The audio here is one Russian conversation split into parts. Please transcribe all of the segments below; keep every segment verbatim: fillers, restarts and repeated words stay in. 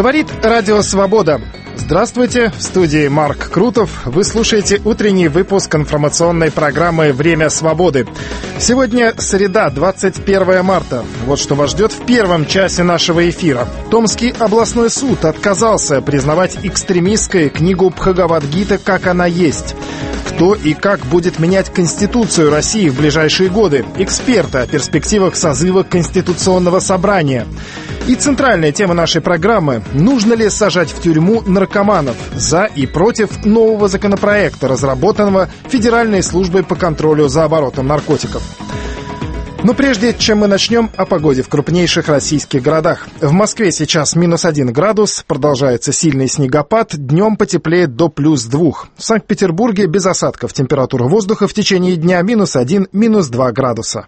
Говорит Радио Свобода. Здравствуйте, в студии Марк Крутов. Вы слушаете утренний выпуск информационной программы «Время свободы». Сегодня среда, двадцать первое марта. Вот что вас ждет в первом часе нашего эфира. Томский областной суд отказался признавать экстремистской книгу Бхагавад-гиты «Как она есть». Кто и как будет менять Конституцию России в ближайшие годы? Эксперты о перспективах созыва Конституционного собрания. И центральная тема нашей программы – нужно ли сажать в тюрьму наркоманов? За и против нового законопроекта, разработанного Федеральной службой по контролю за оборотом наркотиков. Но прежде чем мы начнем, о погоде в крупнейших российских городах. В Москве сейчас минус один градус, продолжается сильный снегопад, днем потеплеет до плюс двух. В Санкт-Петербурге без осадков, температура воздуха в течение дня минус один, минус два градуса.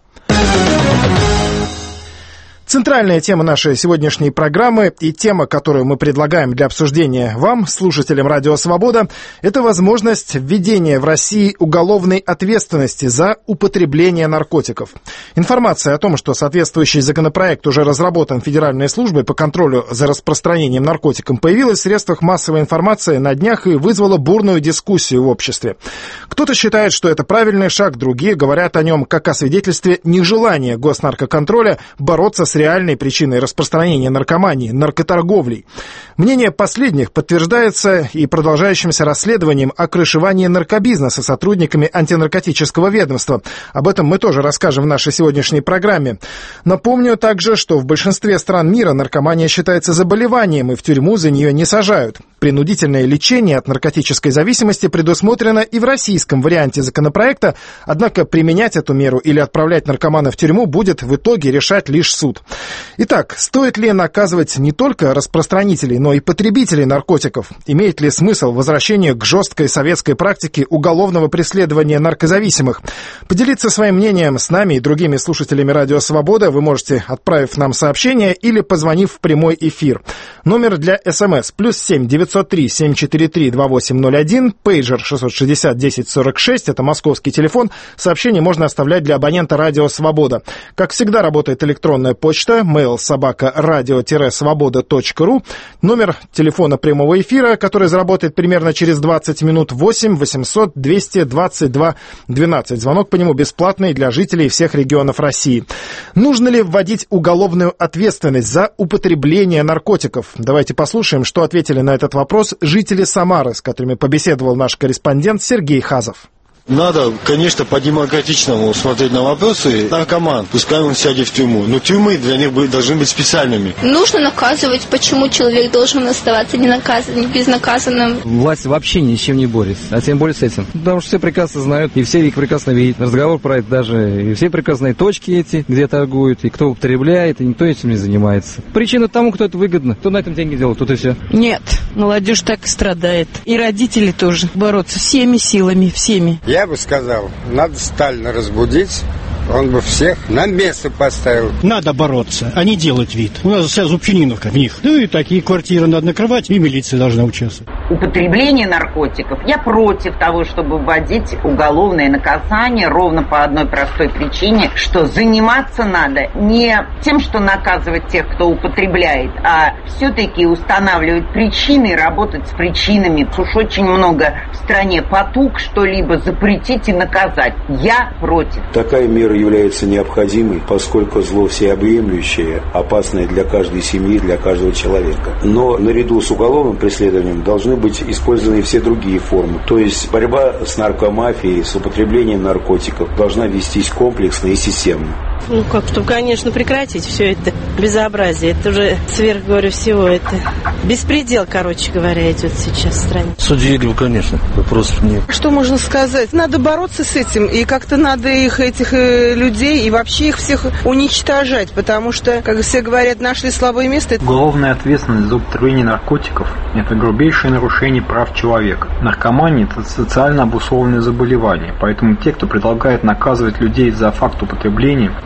Центральная тема нашей сегодняшней программы и тема, которую мы предлагаем для обсуждения вам, слушателям Радио Свобода, это возможность введения в России уголовной ответственности за употребление наркотиков. Информация о том, что соответствующий законопроект уже разработан Федеральной службой по контролю за распространением наркотиков, появилась в средствах массовой информации на днях и вызвала бурную дискуссию в обществе. Кто-то считает, что это правильный шаг, другие говорят о нем как о свидетельстве нежелания госнаркоконтроля бороться с реальной причиной распространения наркомании, наркоторговлей. Мнение последних подтверждается и продолжающимся расследованием о крышевании наркобизнеса сотрудниками антинаркотического ведомства. Об этом мы тоже расскажем в нашей сегодняшней программе. Напомню также, что в большинстве стран мира наркомания считается заболеванием, и в тюрьму за нее не сажают. Принудительное лечение от наркотической зависимости предусмотрено и в российском варианте законопроекта, однако применять эту меру или отправлять наркомана в тюрьму будет в итоге решать лишь суд. Итак, стоит ли наказывать не только распространителей, но и потребителей наркотиков? Имеет ли смысл возвращение к жесткой советской практике уголовного преследования наркозависимых? Поделиться своим мнением с нами и другими слушателями Радио Свобода вы можете, отправив нам сообщение или позвонив в прямой эфир. Номер для СМС плюс семь девятьсот три семь четыре три два восемь ноль один, пейджер шестьсот шестьдесят десять сорок шесть, это московский телефон. Сообщение можно оставлять для абонента Радио Свобода. Как всегда, работает электронная почта, mail собака радио-свобода точка ру. Номер телефона прямого эфира, который заработает примерно через двадцать минут, восемь восемьсот двести двадцать два двенадцать. Звонок по нему бесплатный для жителей всех регионов России. Нужно ли вводить уголовную ответственность за употребление наркотиков? Давайте послушаем, что ответили на этот вопрос жители Самары, с которыми побеседовал наш корреспондент Сергей Хазов. Надо, конечно, по-демократичному смотреть на вопросы. Наркоман, пускай он сядет в тюрьму. Но тюрьмы для них должны быть специальными. Нужно наказывать, почему человек должен оставаться ненаказанным, безнаказанным. Власть вообще ни с чем не борется, а тем более с этим. Потому что все прекрасно знают, и все их прекрасно видят. Разговор про это даже, и все прекрасные точки эти, где торгуют, и кто употребляет, и никто этим не занимается. Причина тому, кто это выгодно, кто на этом деньги делает, тут и все. Нет, молодежь так и страдает. И родители тоже бороться всеми силами, всеми. Я бы сказал, надо Сталина разбудить, он бы всех на место поставил. Надо бороться, а не делать вид. У нас вся зубчининовка в них. Ну и такие квартиры надо накрывать, и милиция должна участвовать. Употребление наркотиков. Я против того, чтобы вводить уголовное наказание ровно по одной простой причине, что заниматься надо не тем, что наказывать тех, кто употребляет, а все-таки устанавливать причины и работать с причинами. Уж очень много в стране потуг что-либо запретить и наказать. Я против. Такая мера является необходимой, поскольку зло всеобъемлющее, опасное для каждой семьи, для каждого человека. Но наряду с уголовным преследованием должны быть использованы все другие формы. То есть борьба с наркомафией, с употреблением наркотиков должна вестись комплексно и системно. Ну как, чтобы, конечно, прекратить все это безобразие. Это уже сверх, говорю, всего. Это беспредел, короче говоря, идет сейчас в стране. Судили, конечно, вопросов нет. Что можно сказать? Надо бороться с этим, и как-то надо их, этих э, людей, и вообще их всех уничтожать, потому что, как все говорят, нашли слабое место. Уголовная ответственность за употребление наркотиков – это грубейшее нарушение прав человека. Наркомания – это социально обусловленное заболевание, поэтому те, кто предлагает наказывать людей за факт употребления,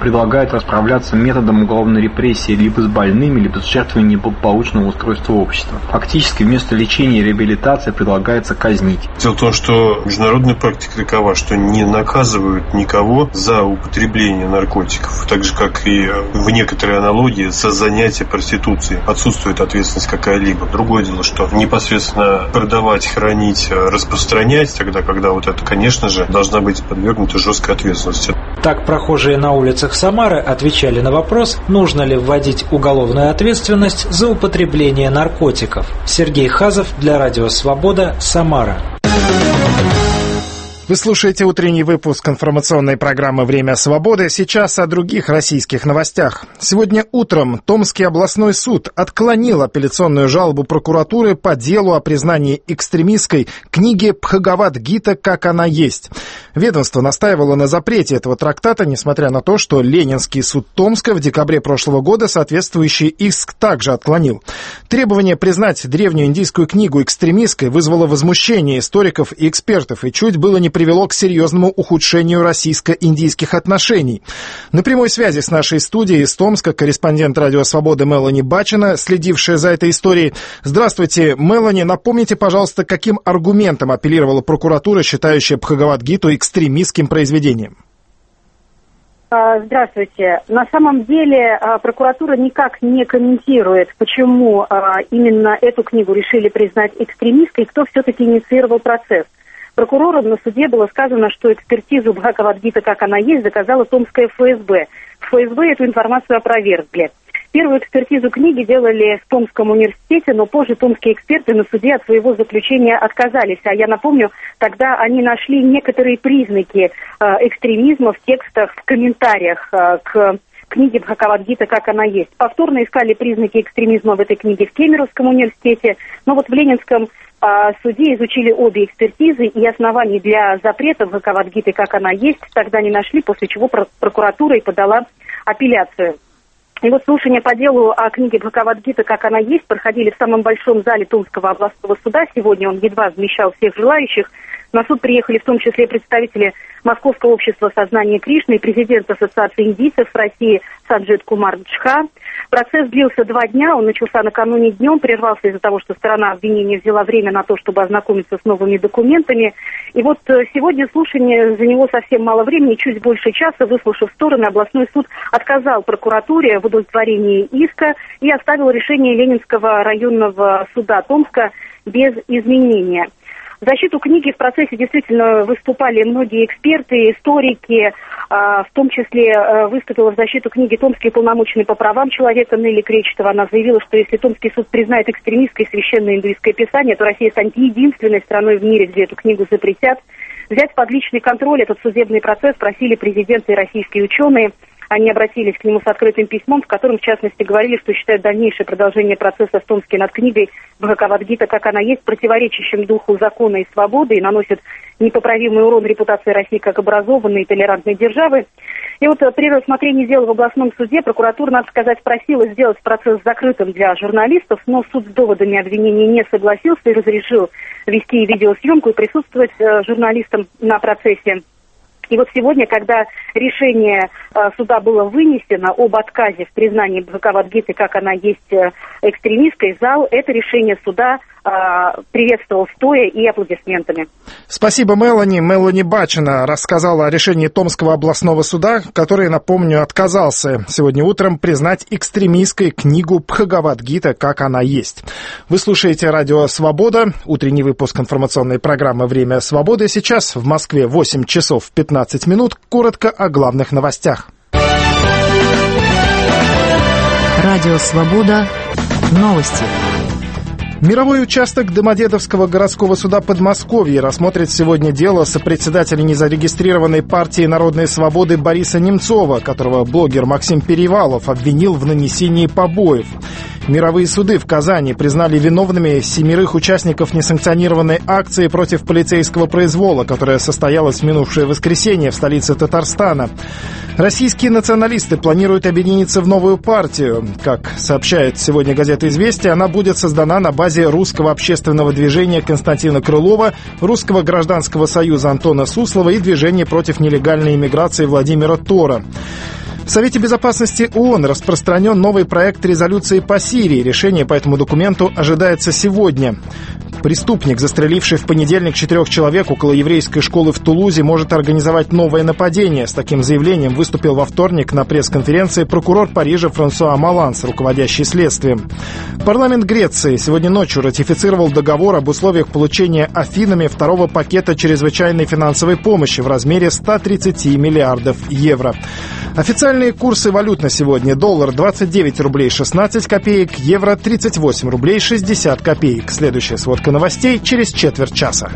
предлагает расправляться методом уголовной репрессии либо с больными, либо с жертвами неблагополучного устройства общества. Фактически вместо лечения и реабилитации предлагается казнить. Дело в том, что международная практика такова, что не наказывают никого за употребление наркотиков, так же, как и в некоторой аналогии за занятие проституцией. Отсутствует ответственность какая-либо. Другое дело, что непосредственно продавать, хранить, распространять, тогда, когда вот это, конечно же, должна быть подвергнута жесткой ответственности. Так прохожие на улицах Самары отвечали на вопрос, нужно ли вводить уголовную ответственность за употребление наркотиков. Сергей Хазов для Радио Свобода, Самара. Вы слушаете утренний выпуск информационной программы «Время свободы». Сейчас о других российских новостях. Сегодня утром Томский областной суд отклонил апелляционную жалобу прокуратуры по делу о признании экстремистской книги Бхагавад-гита «Как она есть». Ведомство настаивало на запрете этого трактата, несмотря на то, что Ленинский суд Томска в декабре прошлого года соответствующий иск также отклонил. Требование признать древнюю индийскую книгу экстремистской вызвало возмущение историков и экспертов и чуть было не привело к серьезному ухудшению российско-индийских отношений. На прямой связи с нашей студией из Томска корреспондент Радио Свободы Мелани Бачина, следившая за этой историей. Здравствуйте, Мелани. Напомните, пожалуйста, каким аргументом апеллировала прокуратура, считающая Бхагавад-гиту экстремистским произведением? Здравствуйте. На самом деле прокуратура никак не комментирует, почему именно эту книгу решили признать экстремистской, кто все-таки инициировал процесс. Прокурором на суде было сказано, что экспертизу Бхагавад-гиты, как она есть, заказала Томское эф эс бэ. В эф эс бэ эту информацию опровергли. Первую экспертизу книги делали в Томском университете, но позже томские эксперты на суде от своего заключения отказались. А я напомню, тогда они нашли некоторые признаки э, экстремизма в текстах, в комментариях э, к книге Бхагавад-гита, как она есть. Повторно искали признаки экстремизма в этой книге в Кемеровском университете, но вот в Ленинском а, суде изучили обе экспертизы, и оснований для запрета Бхагавад-гиты, как она есть, тогда не нашли, после чего прокуратура и подала апелляцию. И вот слушания по делу о книге Бхагавад-гита, как она есть, проходили в самом большом зале Томского областного суда. Сегодня он едва вмещал всех желающих. На суд приехали в том числе представители Московского общества сознания Кришны и президент Ассоциации индийцев России Санджит Кумар Джха. Процесс длился два дня, он начался накануне днем, прервался из-за того, что сторона обвинения взяла время на то, чтобы ознакомиться с новыми документами. И вот сегодня слушание заняло совсем мало времени, чуть больше часа. Выслушав стороны, областной суд отказал прокуратуре в удовлетворении иска и оставил решение Ленинского районного суда Томска без изменения. В защиту книги в процессе действительно выступали многие эксперты, историки, в том числе выступила в защиту книги томский уполномоченный по правам человека Нелли Кречетова. Она заявила, что если Томский суд признает экстремистской священное индуистское писание, то Россия станет единственной страной в мире, где эту книгу запретят. Взять под личный контроль этот судебный процесс просили президенты и российские ученые. Они обратились к нему с открытым письмом, в котором, в частности, говорили, что считают дальнейшее продолжение процесса в Томске над книгой Бхагавад-гита, как она есть, противоречащим духу закона и свободы и наносит непоправимый урон репутации России как образованной и толерантной державы. И вот при рассмотрении дела в областном суде прокуратура, надо сказать, просила сделать процесс закрытым для журналистов, но суд с доводами обвинения не согласился и разрешил вести видеосъемку и присутствовать журналистам на процессе. И вот сегодня, когда решение э, суда было вынесено об отказе в признании Бхагавад-гиты, как она есть э, экстремистской, зал это решение суда э, приветствовал стоя и аплодисментами. Спасибо, Мелани. Мелани Бачина рассказала о решении Томского областного суда, который, напомню, отказался сегодня утром признать экстремистской книгу Бхагавад-гита, как она есть. Вы слушаете Радио Свобода, утренний выпуск информационной программы «Время свободы». Сейчас в Москве восемь часов пятнадцать минут. Коротко о главных новостях. Радио Свобода. Новости. Мировой участок Домодедовского городского суда Подмосковья рассмотрит сегодня дело сопредседателя незарегистрированной партии «Народные свободы» Бориса Немцова, которого блогер Максим Перевалов обвинил в нанесении побоев. Мировые суды в Казани признали виновными семерых участников несанкционированной акции против полицейского произвола, которая состоялась в минувшее воскресенье в столице Татарстана. Российские националисты планируют объединиться в новую партию. Как сообщает сегодня газета «Известия», она будет создана на базе русского общественного движения Константина Крылова, русского гражданского союза Антона Суслова и движения против нелегальной иммиграции Владимира Тора. В Совете Безопасности ООН распространен новый проект резолюции по Сирии. Решение по этому документу ожидается сегодня. Преступник, застреливший в понедельник четырех человек около еврейской школы в Тулузе, может организовать новое нападение. С таким заявлением выступил во вторник на пресс-конференции прокурор Парижа Франсуа Маланс, руководящий следствием. Парламент Греции сегодня ночью ратифицировал договор об условиях получения Афинами второго пакета чрезвычайной финансовой помощи в размере ста тридцати миллиардов евро. Официальные курсы валют на сегодня: доллар двадцать девять рублей шестнадцать копеек, евро тридцать восемь рублей шестьдесят копеек. Следующая сводка новостей через четверть часа.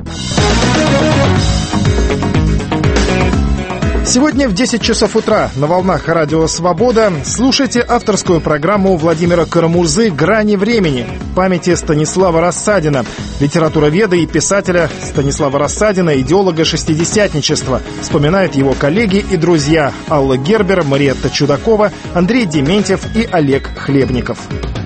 Сегодня в десять часов утра на волнах радио «Свобода» слушайте авторскую программу Владимира Карамурзы «Грани времени» в памяти Станислава Рассадина, литературоведа и писателя Станислава Рассадина, идеолога шестидесятничества. Вспоминают его коллеги и друзья Алла Гербер, Мариетта Чудакова, Андрей Дементьев и Олег Хлебников.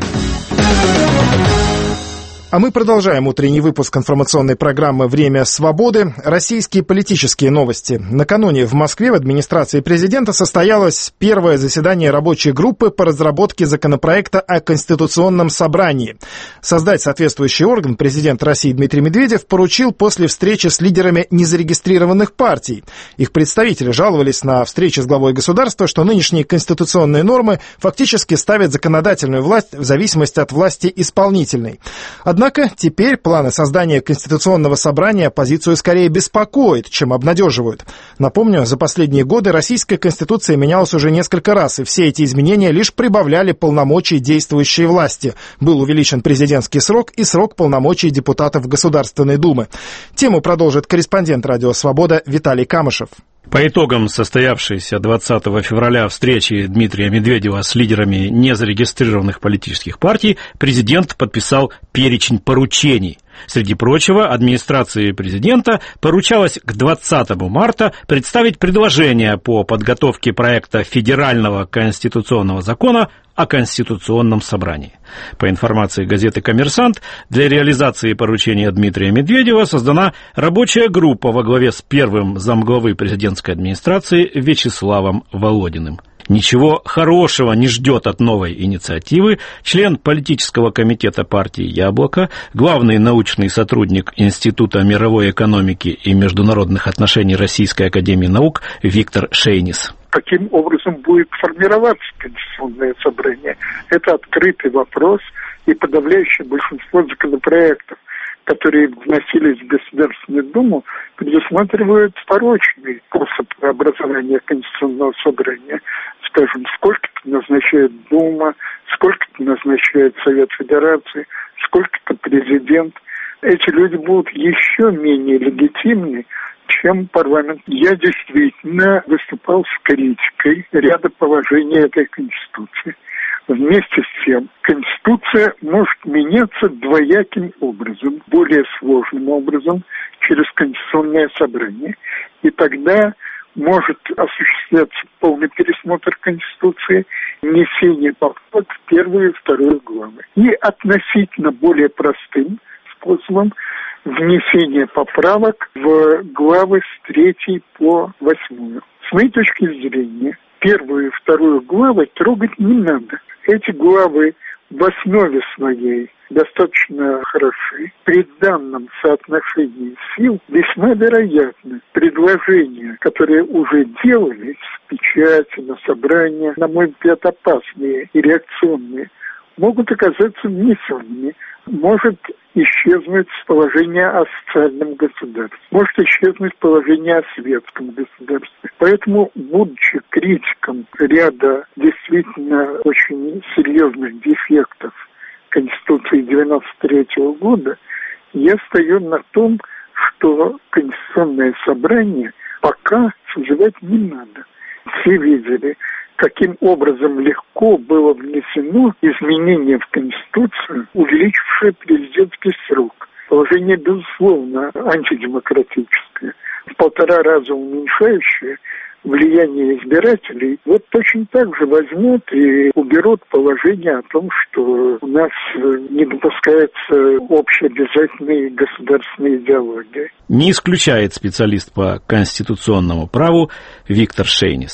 А мы продолжаем утренний выпуск информационной программы «Время свободы». Российские политические новости. Накануне в Москве в администрации президента состоялось первое заседание рабочей группы по разработке законопроекта о Конституционном собрании. Создать соответствующий орган президент России Дмитрий Медведев поручил после встречи с лидерами незарегистрированных партий. Их представители жаловались на встрече с главой государства, что нынешние конституционные нормы фактически ставят законодательную власть в зависимости от власти исполнительной. Однако теперь планы создания Конституционного собрания оппозицию скорее беспокоят, чем обнадеживают. Напомню, за последние годы Российская Конституция менялась уже несколько раз, и все эти изменения лишь прибавляли полномочий действующей власти. Был увеличен президентский срок и срок полномочий депутатов Государственной Думы. Тему продолжит корреспондент «Радио Свобода» Виталий Камышев. По итогам состоявшейся двадцатого февраля встречи Дмитрия Медведева с лидерами незарегистрированных политических партий президент подписал перечень поручений. Среди прочего, администрации президента поручалось к двадцатому марта представить предложение по подготовке проекта федерального конституционного закона о Конституционном собрании. По информации газеты «Коммерсант», для реализации поручения Дмитрия Медведева создана рабочая группа во главе с первым замглавы президентской администрации Вячеславом Володиным. Ничего хорошего не ждет от новой инициативы член политического комитета партии «Яблоко», главный научный сотрудник Института мировой экономики и международных отношений Российской академии наук Виктор Шейнис. Каким образом будет формироваться Конституционное собрание? Это открытый вопрос, и подавляющее большинство законопроектов, которые вносились в Государственную Думу, предусматривают порочный способ образования Конституционного собрания. Скажем, сколько-то назначает Дума, сколько-то назначает Совет Федерации, сколько-то президент. Эти люди будут еще менее легитимны, чем парламент. Я действительно выступал с критикой ряда положений этой Конституции. Вместе с тем, Конституция может меняться двояким образом, более сложным образом, через Конституционное собрание. И тогда может осуществляться полный пересмотр Конституции, внесение поправок в первую и вторую главы. И относительно более простым способом внесение поправок в главы с третьей по восьмую. С моей точки зрения, первую и вторую главы трогать не надо. Эти главы в основе своей достаточно хороши. При данном соотношении сил весьма вероятно предложения, которые уже делались в печати, на собрании, на мой взгляд, опасные и реакционные, могут оказаться внесенными. Может исчезнуть положение о социальном государстве, может исчезнуть положение о светском государстве. Поэтому, будучи критиком ряда действительно очень серьезных дефектов Конституции девяносто третьего года, я стою на том, что Конституционное собрание пока созывать не надо. Все видели, каким образом легко было внесено изменение в Конституцию, увеличившее президентский срок. Положение, безусловно, антидемократическое, в полтора раза уменьшающее влияние избирателей. Вот точно так же возьмут и уберут положение о том, что у нас не допускается общеобязательной государственной идеологии. Не исключает специалист по конституционному праву Виктор Шейнис.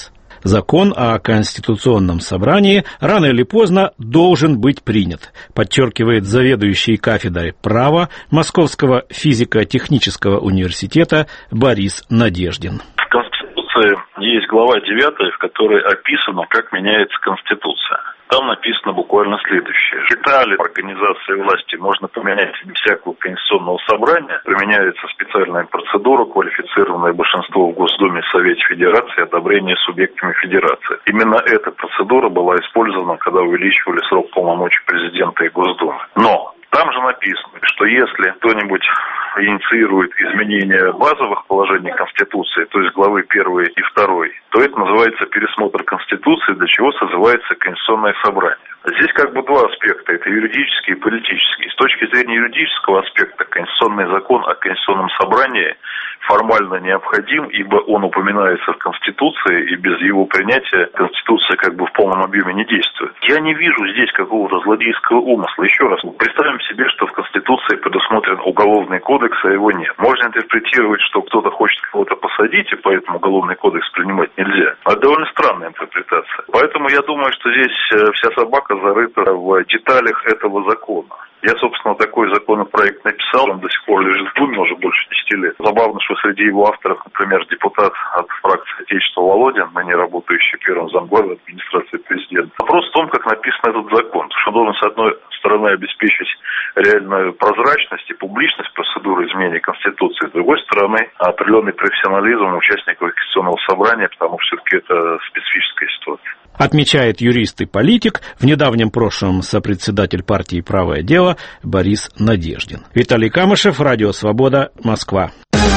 Закон о Конституционном собрании рано или поздно должен быть принят, подчеркивает заведующий кафедрой права Московского физико-технического университета Борис Надеждин. В Конституции есть глава девятая, в которой описано, как меняется Конституция. Там написано буквально следующее. Детали организации власти можно поменять без всякого конституционного собрания. Применяется специальная процедура, квалифицированное большинство в Госдуме и Совете Федерации, одобрение субъектами Федерации. Именно эта процедура была использована, когда увеличивали срок полномочий президента и Госдумы. Но там же написано, что если кто-нибудь инициирует изменение базовых положений Конституции, то есть главы первой и второй, то это называется пересмотр Конституции, для чего созывается Конституционное собрание. Здесь как бы два аспекта, это юридический и политический. С точки зрения юридического аспекта Конституционный закон о Конституционном собрании формально необходим, ибо он упоминается в Конституции, и без его принятия Конституция как бы в полном объеме не действует. Я не вижу здесь какого-то злодейского умысла. Еще раз, представим себе, что в Конституции предусмотрен уголовный кодекс, а его нет. Можно интерпретировать, что кто-то хочет кого-то посадить, и поэтому уголовный кодекс принимать нельзя. Это довольно странная интерпретация. Поэтому я думаю, что здесь вся собака зарыта в деталях этого закона. Я, собственно, такой законопроект написал, он до сих пор лежит в Думе уже больше десяти лет. Забавно, что среди его авторов, например, депутат от фракции Отечества Володин, ныне работающий первым замглавой администрации президента. Вопрос в том, как написан этот закон. Потому что он должен, с одной стороны, обеспечить реальную прозрачность и публичность процедуры изменения Конституции, с другой стороны, определенный профессионализм участников Конституционного собрания, потому что все-таки это специфическая ситуация. Отмечает юрист и политик, в недавнем прошлом сопредседатель партии «Правое дело» Борис Надеждин. Виталий Камышев, Радио Свобода, Москва.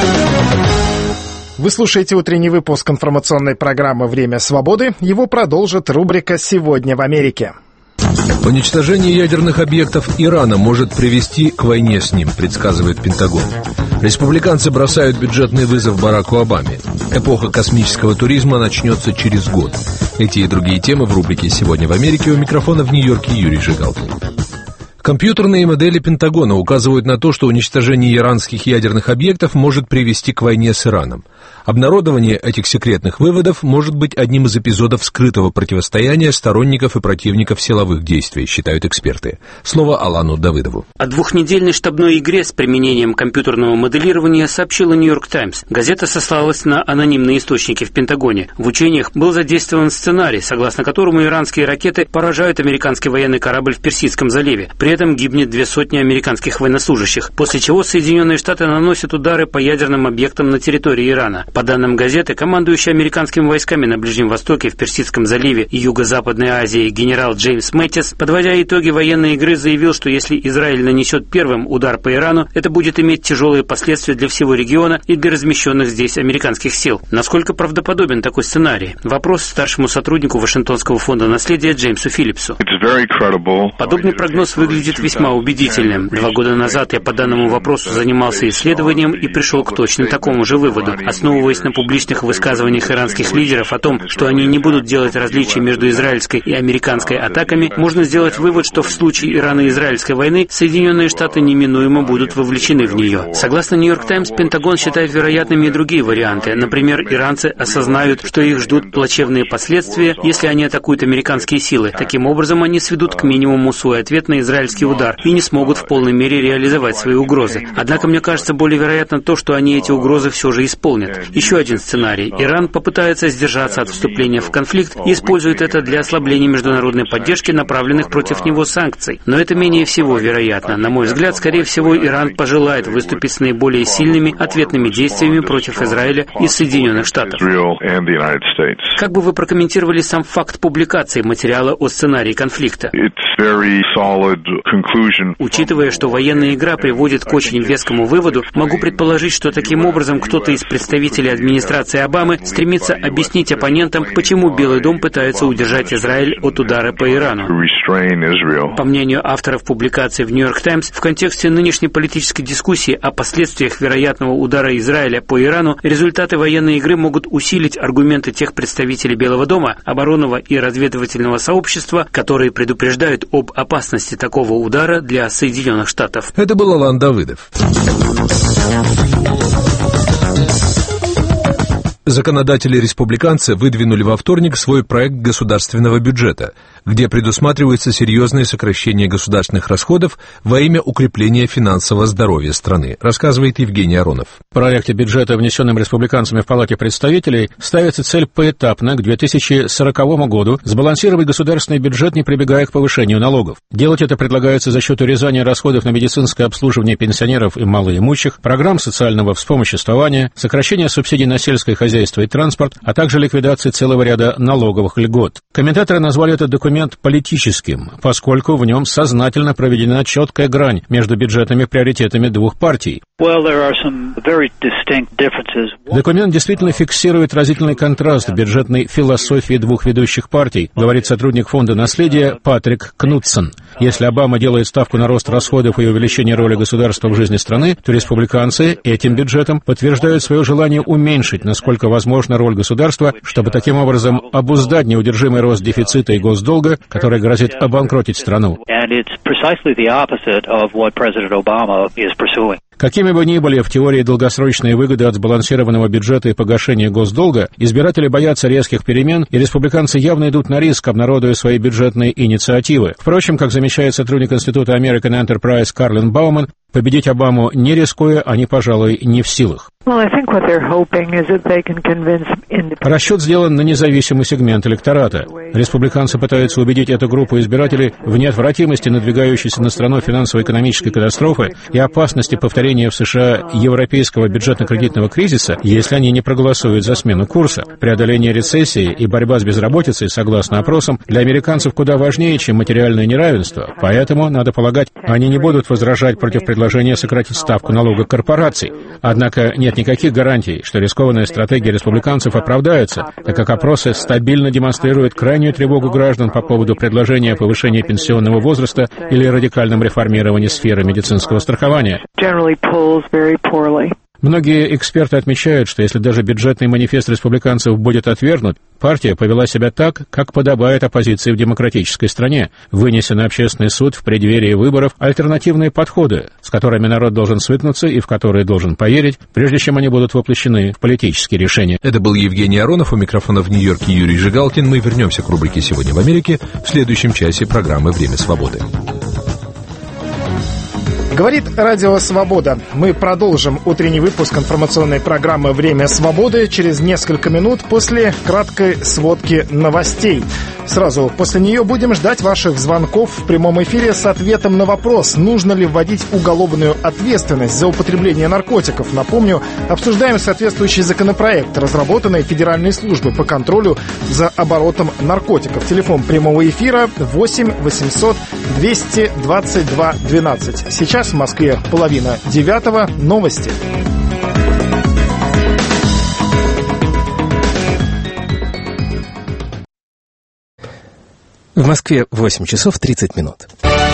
Вы слушаете утренний выпуск информационной программы «Время свободы». Его продолжит рубрика «Сегодня в Америке». Уничтожение ядерных объектов Ирана может привести к войне с ним, предсказывает Пентагон. Республиканцы бросают бюджетный вызов Бараку Обаме. Эпоха космического туризма начнется через год. Эти и другие темы в рубрике «Сегодня в Америке». У микрофона в Нью-Йорке Юрий Жигалкин. Компьютерные модели Пентагона указывают на то, что уничтожение иранских ядерных объектов может привести к войне с Ираном. Обнародование этих секретных выводов может быть одним из эпизодов скрытого противостояния сторонников и противников силовых действий, считают эксперты. Слово Алану Давыдову. О двухнедельной штабной игре с применением компьютерного моделирования сообщила «Нью-Йорк Таймс». Газета сослалась на анонимные источники в Пентагоне. В учениях был задействован сценарий, согласно которому иранские ракеты поражают американский военный корабль в Персидском заливе. При этом гибнет две сотни американских военнослужащих, после чего Соединенные Штаты наносят удары по ядерным объектам на территории Ирана. По данным газеты, командующий американскими войсками на Ближнем Востоке, в Персидском заливе и Юго-Западной Азии генерал Джеймс Мэттис, подводя итоги военной игры, заявил, что если Израиль нанесет первым удар по Ирану, это будет иметь тяжелые последствия для всего региона и для размещенных здесь американских сил. Насколько правдоподобен такой сценарий? Вопрос старшему сотруднику Вашингтонского фонда наследия Джеймсу Филлипсу. Подобный прогноз выглядит весьма убедительным. Два года назад я по данному вопросу занимался исследованием и пришел к точно такому же выводу. Основываясь на публичных высказываниях иранских лидеров о том, что они не будут делать различий между израильской и американской атаками, можно сделать вывод, что в случае ирано-израильской войны Соединенные Штаты неминуемо будут вовлечены в нее. Согласно «Нью-Йорк Таймс», Пентагон считает вероятными и другие варианты. Например, иранцы осознают, что их ждут плачевные последствия, если они атакуют американские силы. Таким образом, они сведут к минимуму свой ответ на израильский удар и не смогут в полной мере реализовать свои угрозы. Однако, мне кажется, более вероятно то, что они эти угрозы все же исполнят. Еще один сценарий. Иран попытается сдержаться от вступления в конфликт и использует это для ослабления международной поддержки, направленных против него санкций. Но это менее всего вероятно. На мой взгляд, скорее всего, Иран пожелает выступить с наиболее сильными ответными действиями против Израиля и Соединенных Штатов. Как бы вы прокомментировали сам факт публикации материала о сценарии конфликта? Учитывая, что военная игра приводит к очень вескому выводу, могу предположить, что таким образом кто-то из представителей администрации Обамы стремится объяснить оппонентам, почему Белый дом пытается удержать Израиль от удара по Ирану. По мнению авторов публикации в «Нью-Йорк Таймс», в контексте нынешней политической дискуссии о последствиях вероятного удара Израиля по Ирану, результаты военной игры могут усилить аргументы тех представителей Белого дома, оборонного и разведывательного сообщества, которые предупреждают об опасности такого удара для Соединенных Штатов. Это был Алан Давыдов. Законодатели-республиканцы выдвинули во вторник свой проект государственного бюджета, где предусматривается серьезное сокращение государственных расходов во имя укрепления финансового здоровья страны, рассказывает Евгений Аронов. В проекте бюджета, внесенном республиканцами в Палате представителей, ставится цель поэтапно к две тысячи сороковому году сбалансировать государственный бюджет, не прибегая к повышению налогов. Делать это предлагается за счет урезания расходов на медицинское обслуживание пенсионеров и малоимущих, программ социального вспомоществования, сокращения субсидий на сельское хозяйство и транспорт, а также ликвидации целого ряда налоговых льгот. Комментаторы назвали этот документ политическим, поскольку в нем сознательно проведена четкая грань между бюджетными приоритетами двух партий. Документ действительно фиксирует разительный контраст бюджетной философии двух ведущих партий, говорит сотрудник фонда наследия Патрик Кнутсон. Если Обама делает ставку на рост расходов и увеличение роли государства в жизни страны, то республиканцы этим бюджетом подтверждают свое желание уменьшить, насколько возможно, роль государства, чтобы таким образом обуздать неудержимый рост дефицита и госдолга, который грозит обанкротить страну. Какими бы ни были в теории долгосрочные выгоды от сбалансированного бюджета и погашения госдолга, избиратели боятся резких перемен, и республиканцы явно идут на риск, обнародуя свои бюджетные инициативы. Впрочем, как замечает сотрудник Института American Enterprise Карлин Бауман, победить Обаму не рискуя, они, пожалуй, не в силах. Расчет сделан на независимый сегмент электората. Республиканцы пытаются убедить эту группу избирателей в неотвратимости надвигающейся на страну финансово-экономической катастрофы и опасности повторения в США европейского бюджетно-кредитного кризиса, если они не проголосуют за смену курса. Преодоление рецессии и борьба с безработицей, согласно опросам, для американцев куда важнее, чем материальное неравенство. Поэтому, надо полагать, они не будут возражать против предложения сократить ставку налога корпораций. Однако нет никаких гарантий, что рискованная стратегия республиканцев оправдается, так как опросы стабильно демонстрируют крайнюю тревогу граждан по поводу предложения повышения пенсионного возраста или радикальном реформировании сферы медицинского страхования. Многие эксперты отмечают, что если даже бюджетный манифест республиканцев будет отвергнут, партия повела себя так, как подобает оппозиции в демократической стране, вынеся на общественный суд в преддверии выборов альтернативные подходы, с которыми народ должен свыкнуться и в которые должен поверить, прежде чем они будут воплощены в политические решения. Это был Евгений Аронов, у микрофона в Нью-Йорке Юрий Жигалкин. Мы вернемся к рубрике «Сегодня в Америке» в следующем часе программы «Время свободы». Говорит Радио Свобода. Мы продолжим утренний выпуск информационной программы «Время свободы» через несколько минут после краткой сводки новостей. Сразу после нее будем ждать ваших звонков в прямом эфире с ответом на вопрос, нужно ли вводить уголовную ответственность за употребление наркотиков. Напомню, обсуждаем соответствующий законопроект, разработанный Федеральной службой по контролю за оборотом наркотиков. Телефон прямого эфира восемь восемьсот двести двадцать два двенадцать. Сейчас в Москве половина девятого. Новости. В Москве восемь часов тридцать минут.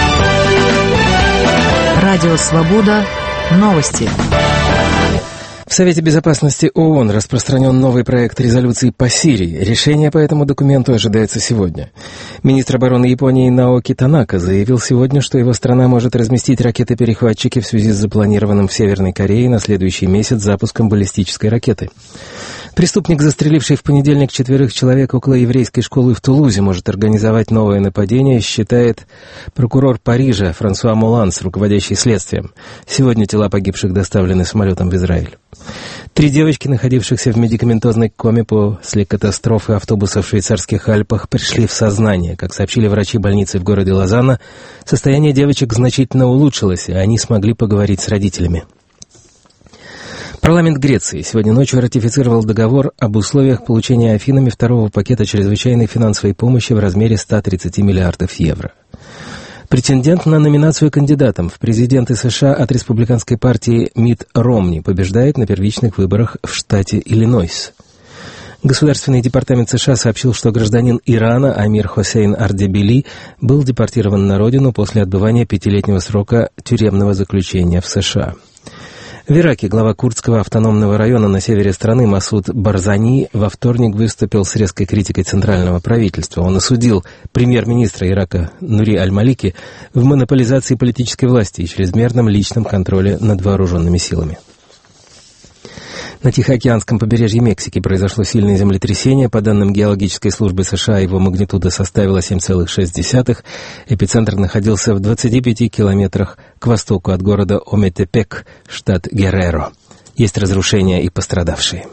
Радио «Свобода». Новости. В Совете Безопасности ООН распространен новый проект резолюции по Сирии. Решение по этому документу ожидается сегодня. Министр обороны Японии Наоки Танака заявил сегодня, что его страна может разместить ракеты-перехватчики в связи с запланированным в Северной Корее на следующий месяц запуском баллистической ракеты. Преступник, застреливший в понедельник четверых человек около еврейской школы в Тулузе, может организовать новое нападение, считает прокурор Парижа Франсуа Муланс, руководящий следствием. Сегодня тела погибших доставлены самолетом в Израиль. Три девочки, находившихся в медикаментозной коме после катастрофы автобуса в швейцарских Альпах, пришли в сознание. Как сообщили врачи больницы в городе Лозанна, состояние девочек значительно улучшилось, и они смогли поговорить с родителями. Парламент Греции сегодня ночью ратифицировал договор об условиях получения Афинами второго пакета чрезвычайной финансовой помощи в размере ста тридцати миллиардов евро. Претендент на номинацию кандидатом в президенты США от республиканской партии Митт Ромни побеждает на первичных выборах в штате Иллинойс. Государственный департамент США сообщил, что гражданин Ирана Амир Хосейн Ардебили был депортирован на родину после отбывания пятилетнего срока тюремного заключения в США. В Ираке глава курдского автономного района на севере страны Масуд Барзани во вторник выступил с резкой критикой центрального правительства. Он осудил премьер-министра Ирака Нури Аль-Малики в монополизации политической власти и чрезмерном личном контроле над вооруженными силами. На Тихоокеанском побережье Мексики произошло сильное землетрясение. По данным геологической службы США, его магнитуда составила семь целых шесть десятых. Эпицентр находился в двадцати пяти километрах к востоку от города Ометепек, штат Герреро. Есть разрушения и пострадавшие.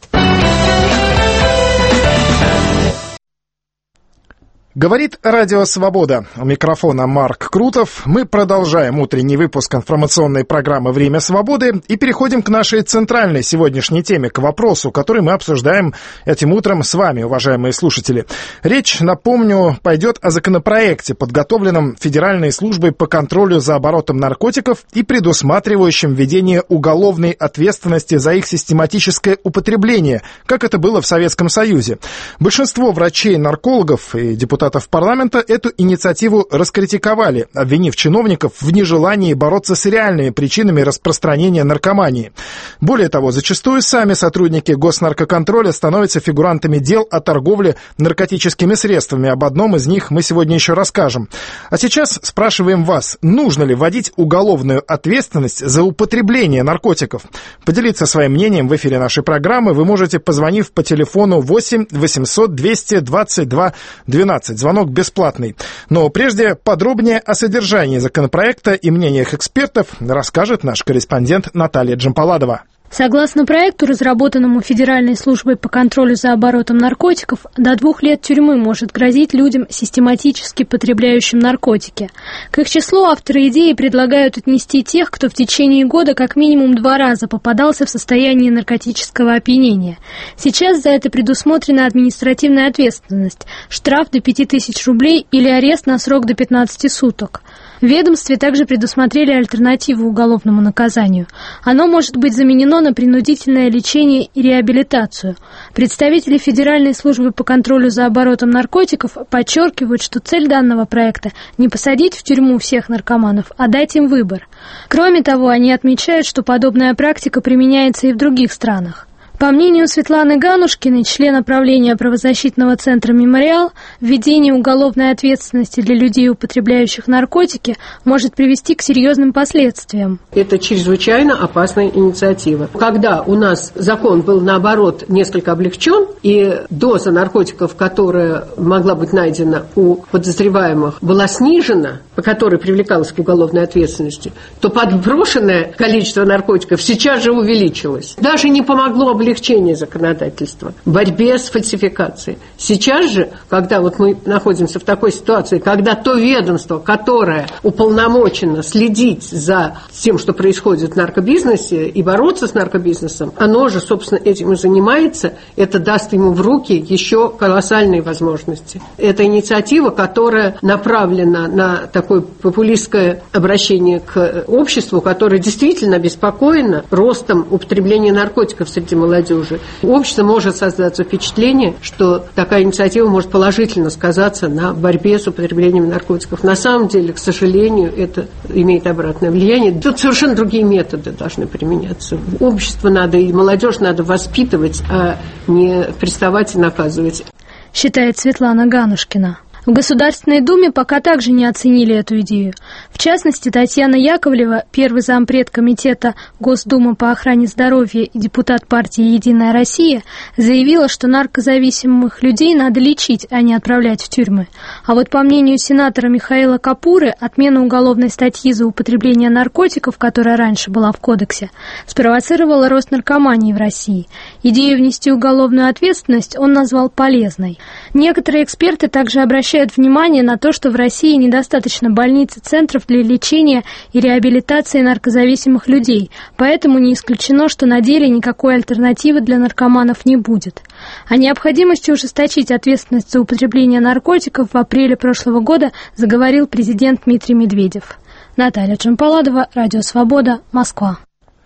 Говорит Радио Свобода. У микрофона Марк Крутов. Мы продолжаем утренний выпуск информационной программы «Время свободы» и переходим к нашей центральной сегодняшней теме, к вопросу, который мы обсуждаем этим утром с вами, уважаемые слушатели. Речь, напомню, пойдет о законопроекте, подготовленном Федеральной службой по контролю за оборотом наркотиков и предусматривающем введение уголовной ответственности за их систематическое употребление, как это было в Советском Союзе. Большинство врачей-наркологов и депутатов парламента эту инициативу раскритиковали, обвинив чиновников в нежелании бороться с реальными причинами распространения наркомании. Более того, зачастую сами сотрудники госнаркоконтроля становятся фигурантами дел о торговле наркотическими средствами. Об одном из них мы сегодня еще расскажем. А сейчас спрашиваем вас, нужно ли вводить уголовную ответственность за употребление наркотиков? Поделиться своим мнением в эфире нашей программы вы можете, позвонив по телефону восемь восемьсот двести двадцать два двенадцать. Звонок бесплатный. Но прежде подробнее о содержании законопроекта и мнениях экспертов расскажет наш корреспондент Наталья Джампаладова. Согласно проекту, разработанному Федеральной службой по контролю за оборотом наркотиков, до двух лет тюрьмы может грозить людям, систематически потребляющим наркотики. К их числу авторы идеи предлагают отнести тех, кто в течение года как минимум два раза попадался в состояние наркотического опьянения. Сейчас за это предусмотрена административная ответственность, штраф до пяти тысяч рублей или арест на срок до пятнадцати суток. В ведомстве также предусмотрели альтернативу уголовному наказанию. Оно может быть заменено на принудительное лечение и реабилитацию. Представители Федеральной службы по контролю за оборотом наркотиков подчеркивают, что цель данного проекта – не посадить в тюрьму всех наркоманов, а дать им выбор. Кроме того, они отмечают, что подобная практика применяется и в других странах. По мнению Светланы Ганушкиной, члена правления правозащитного центра «Мемориал», введение уголовной ответственности для людей, употребляющих наркотики, может привести к серьезным последствиям. Это чрезвычайно опасная инициатива. Когда у нас закон был, наоборот, несколько облегчен, и доза наркотиков, которая могла быть найдена у подозреваемых, была снижена, по которой привлекалась к уголовной ответственности, то подброшенное количество наркотиков сейчас же увеличилось. Даже не помогло облегчение законодательства, в борьбе с фальсификацией. Сейчас же, когда вот мы находимся в такой ситуации, когда то ведомство, которое уполномочено следить за тем, что происходит в наркобизнесе и бороться с наркобизнесом, оно же, собственно, этим и занимается, это даст ему в руки еще колоссальные возможности. Это инициатива, которая направлена на такое популистское обращение к обществу, которое действительно обеспокоено ростом употребления наркотиков среди молодежи. Общество может создаться впечатление, что такая инициатива может положительно сказаться на борьбе с употреблением наркотиков. На самом деле, к сожалению, это имеет обратное влияние. Тут совершенно другие методы должны применяться. Общество надо и молодежь надо воспитывать, а не приставать и наказывать. Считает Светлана Ганушкина. В Государственной Думе пока также не оценили эту идею. В частности, Татьяна Яковлева, первый зампред Комитета Госдумы по охране здоровья и депутат партии «Единая Россия», заявила, что наркозависимых людей надо лечить, а не отправлять в тюрьмы. А вот по мнению сенатора Михаила Капуры, отмена уголовной статьи за употребление наркотиков, которая раньше была в Кодексе, спровоцировала рост наркомании в России. Идею внести уголовную ответственность он назвал полезной. Некоторые эксперты также обращаются внимание на то, что в России недостаточно больниц и центров для лечения и реабилитации наркозависимых людей, поэтому не исключено, что на деле никакой альтернативы для наркоманов не будет. О необходимости ужесточить ответственность за употребление наркотиков в апреле прошлого года заговорил президент Дмитрий Медведев. Наталья Джампаладова, Радио Свобода, Москва.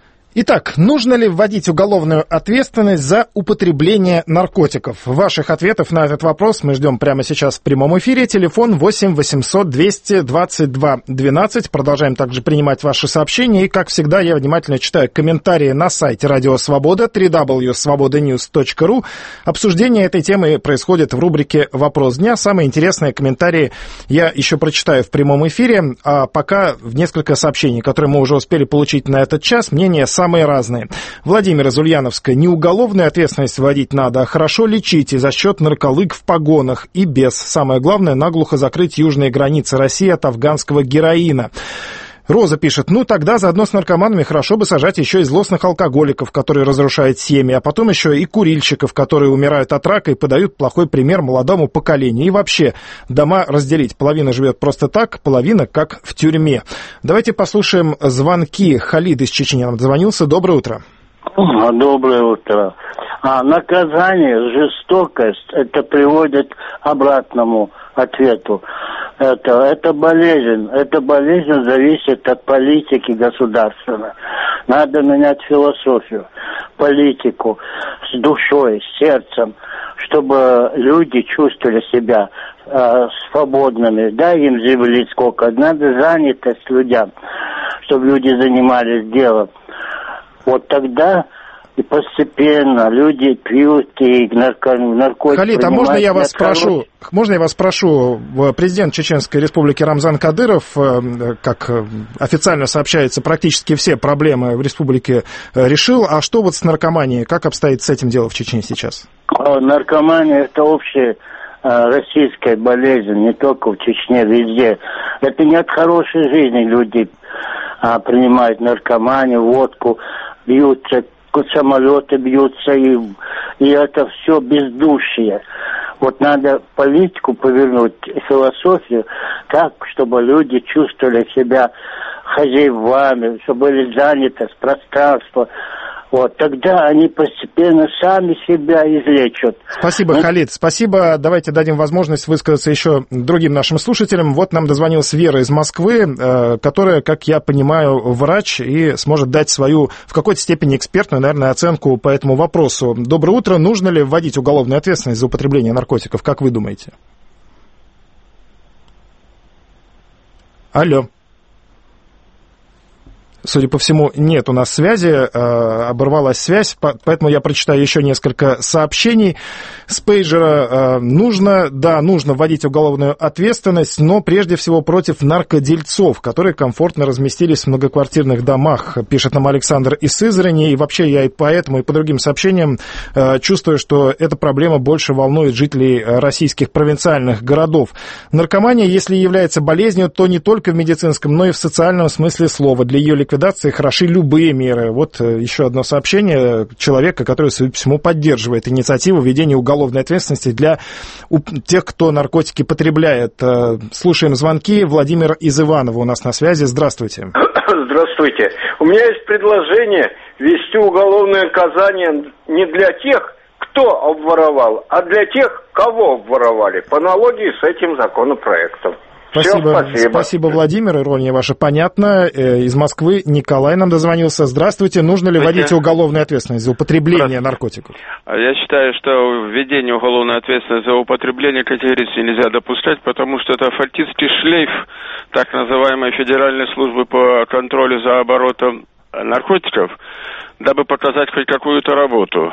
Итак, нужно ли вводить уголовную ответственность за употребление наркотиков? Ваших ответов на этот вопрос мы ждем прямо сейчас в прямом эфире. Телефон восемь восемьсот двести двадцать два двенадцать. Продолжаем также принимать ваши сообщения. И, как всегда, я внимательно читаю комментарии на сайте Радио Свобода, дабл ю дабл ю дабл ю точка свобода ньюс точка ру. Обсуждение этой темы происходит в рубрике «Вопрос дня». Самые интересные комментарии я еще прочитаю в прямом эфире. А пока в несколько сообщений, которые мы уже успели получить на этот час, мнение самых самые разные. Владимир из Ульяновска. Не уголовную ответственность вводить надо, а хорошо лечить и за счет нарколыг в погонах и без. Самое главное, наглухо закрыть южные границы России от афганского героина. Роза пишет, ну тогда заодно с наркоманами хорошо бы сажать еще и злостных алкоголиков, которые разрушают семьи, а потом еще и курильщиков, которые умирают от рака и подают плохой пример молодому поколению. И вообще, дома разделить. Половина живет просто так, половина как в тюрьме. Давайте послушаем звонки. Халид из Чечни нам дозвонился. Доброе утро. Доброе утро. А наказание, жестокость, это приводит к обратному ответу. Это, это болезнь. Эта болезнь зависит от политики государственной. Надо менять философию, политику с душой, с сердцем, чтобы люди чувствовали себя э, свободными. Дай им земли сколько. Надо занятость людям, чтобы люди занимались делом. Вот тогда и постепенно люди пьют и нарко... наркотики. Халид, а можно я вас спрошу, можно я вас спрошу, президент Чеченской Республики Рамзан Кадыров, как официально сообщается, практически все проблемы в республике решил, а что вот с наркоманией, как обстоит с этим дело в Чечне сейчас? Наркомания – это общая российская болезнь, не только в Чечне, везде. Это не от хорошей жизни люди а, принимают наркоманию, водку, бьются, самолеты бьются, и, и это все бездушие. Вот надо политику повернуть, философию так, чтобы люди чувствовали себя хозяевами, чтобы были заняты с пространства. Вот, тогда они постепенно сами себя излечат. Спасибо, ну... Халид, спасибо. Давайте дадим возможность высказаться еще другим нашим слушателям. Вот нам дозвонилась Вера из Москвы, которая, как я понимаю, врач и сможет дать свою, в какой-то степени экспертную, наверное, оценку по этому вопросу. Доброе утро. Нужно ли вводить уголовную ответственность за употребление наркотиков? Как вы думаете? Алло. Судя по всему, нет у нас связи, э, оборвалась связь, поэтому я прочитаю еще несколько сообщений. С пейджера э, нужно, да, нужно вводить уголовную ответственность, но прежде всего против наркодельцов, которые комфортно разместились в многоквартирных домах, пишет нам Александр из Сызрани. И вообще я и по этому, и по другим сообщениям э, чувствую, что эта проблема больше волнует жителей российских провинциальных городов. Наркомания, если является болезнью, то не только в медицинском, но и в социальном смысле слова. Для ее ликвидации хороши любые меры. Вот еще одно сообщение человека, который, судя по всему, поддерживает инициативу введения уголовной ответственности для тех, кто наркотики потребляет. Слушаем звонки. Владимир из Иванова у нас на связи. Здравствуйте. Здравствуйте. У меня есть предложение ввести уголовное наказание не для тех, кто обворовал, а для тех, кого обворовали, по аналогии с этим законопроектом. Спасибо. Все, спасибо. Спасибо, Владимир. Ирония ваша понятна. Из Москвы Николай нам дозвонился. Здравствуйте. Нужно ли вводить уголовную ответственность за употребление наркотиков? Я считаю, что введение уголовной ответственности за употребление категорически нельзя допускать, потому что это фактически шлейф так называемой Федеральной службы по контролю за оборотом наркотиков, дабы показать хоть какую-то работу.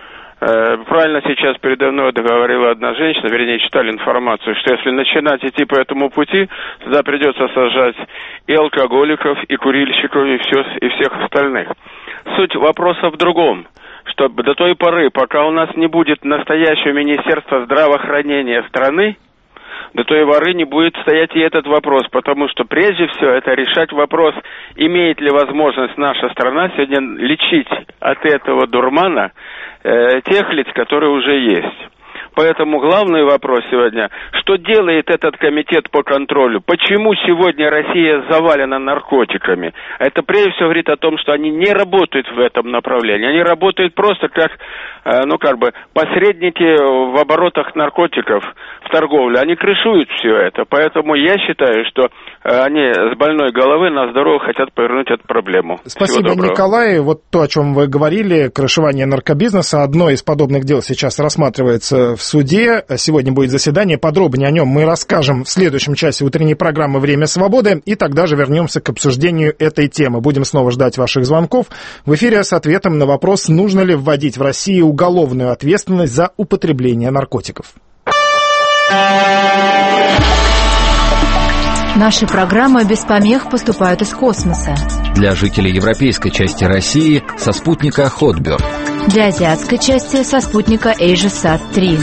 Правильно сейчас передо мной договорила одна женщина, вернее, читали информацию, что если начинать идти по этому пути, тогда придется сажать и алкоголиков, и курильщиков, и, все, и всех остальных. Суть вопроса в другом, что до той поры, пока у нас не будет настоящего Министерства здравоохранения страны, до той поры не будет стоять и этот вопрос, потому что прежде всего это решать вопрос, имеет ли возможность наша страна сегодня лечить от этого дурмана э, тех лиц, которые уже есть. Поэтому главный вопрос сегодня, что делает этот комитет по контролю? Почему сегодня Россия завалена наркотиками? Это прежде всего говорит о том, что они не работают в этом направлении. Они работают просто как, ну как бы, посредники в оборотах наркотиков в торговле. Они крышуют все это. Поэтому я считаю, что они с больной головы на здорово хотят повернуть эту проблему. Спасибо, Николай. Вот то, о чем вы говорили, крышевание наркобизнеса. Одно из подобных дел сейчас рассматривается в суде. Сегодня будет заседание. Подробнее о нем мы расскажем в следующем часе утренней программы «Время свободы». И тогда же вернемся к обсуждению этой темы. Будем снова ждать ваших звонков. В эфире с ответом на вопрос, нужно ли вводить в России уголовную ответственность за употребление наркотиков. Наши программы без помех поступают из космоса. Для жителей европейской части России со спутника Hotbird. Для азиатской части со спутника AsiaSat три.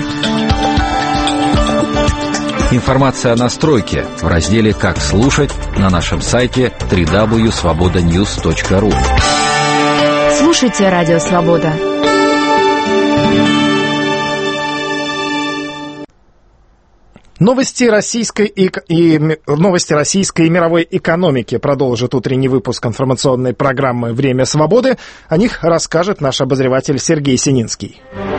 Информация о настройке в разделе «Как слушать» на нашем сайте дабл ю дабл ю дабл ю точка свобода ньюс точка ру. Слушайте Радио Свобода. Новости российской и, и новости российской и мировой экономики продолжит утренний выпуск информационной программы «Время свободы». О них расскажет наш обозреватель Сергей Сининский.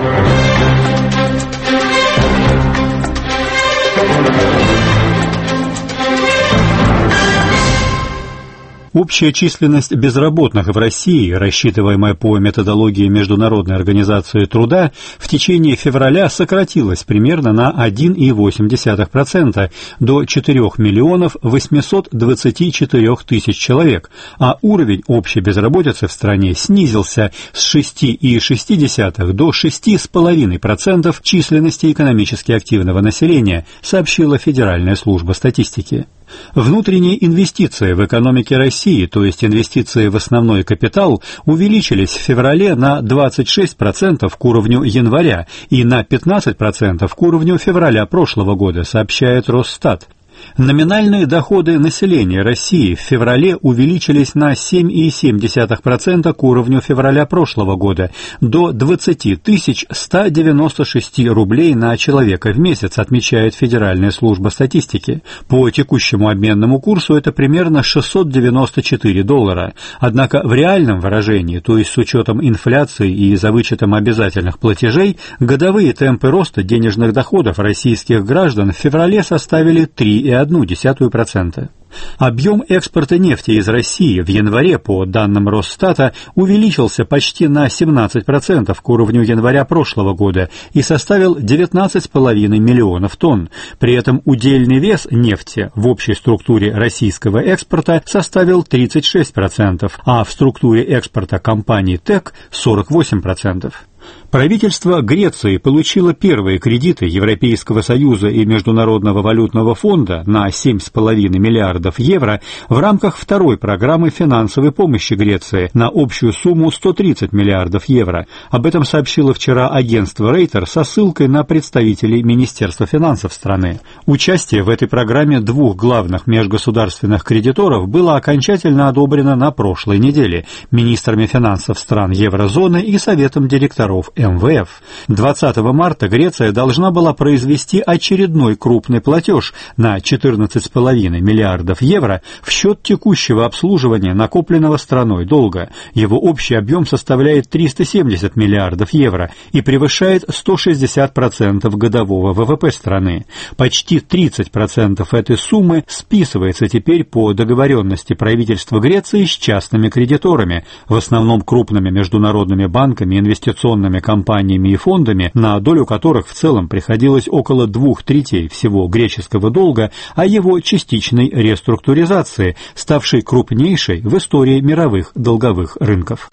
Общая численность безработных в России, рассчитываемая по методологии Международной организации труда, в течение февраля сократилась примерно на один целых восемь десятых процента до четырёх миллионов восемьсот двадцати четырёх тысяч человек, а уровень общей безработицы в стране снизился с шести целых шести десятых до шести целых пяти десятых процента численности экономически активного населения, сообщила Федеральная служба статистики. Внутренние инвестиции в экономике России, то есть инвестиции в основной капитал, увеличились в феврале на двадцать шесть процентов к уровню января и на пятнадцать процентов к уровню февраля прошлого года, сообщает Росстат. Номинальные доходы населения России в феврале увеличились на семь целых семь десятых процента к уровню февраля прошлого года до двадцать тысяч сто девяносто шесть рублей на человека в месяц, отмечает Федеральная служба статистики. По текущему обменному курсу это примерно шестьсот девяносто четыре доллара. Однако в реальном выражении, то есть с учетом инфляции и за вычетом обязательных платежей, годовые темпы роста денежных доходов российских граждан в феврале составили три целых одну десятую процента. Объем экспорта нефти из России в январе, по данным Росстата, увеличился почти на семнадцать процентов к уровню января прошлого года и составил девятнадцать целых пять десятых миллионов тонн. При этом удельный вес нефти в общей структуре российского экспорта составил тридцать шесть процентов, а в структуре экспорта компании ТЭК – сорок восемь процентов. Правительство Греции получило первые кредиты Европейского Союза и Международного валютного фонда на семь целых пять десятых миллиардов евро в рамках второй программы финансовой помощи Греции на общую сумму сто тридцать миллиардов евро. Об этом сообщило вчера агентство Рейтер со ссылкой на представителей Министерства финансов страны. Участие в этой программе двух главных межгосударственных кредиторов было окончательно одобрено на прошлой неделе министрами финансов стран еврозоны и Советом директоров эм вэ эф. двадцатого марта Греция должна была произвести очередной крупный платеж на четырнадцать целых пять десятых миллиардов евро в счет текущего обслуживания накопленного страной долга. Его общий объем составляет триста семьдесят миллиардов евро и превышает сто шестьдесят процентов годового вэ вэ пэ страны. Почти тридцать процентов этой суммы списывается теперь по договоренности правительства Греции с частными кредиторами, в основном крупными международными банками, инвестиционными компаниями и фондами, на долю которых в целом приходилось около двух третей всего греческого долга, а его частичной реструктуризации, ставшей крупнейшей в истории мировых долговых рынков.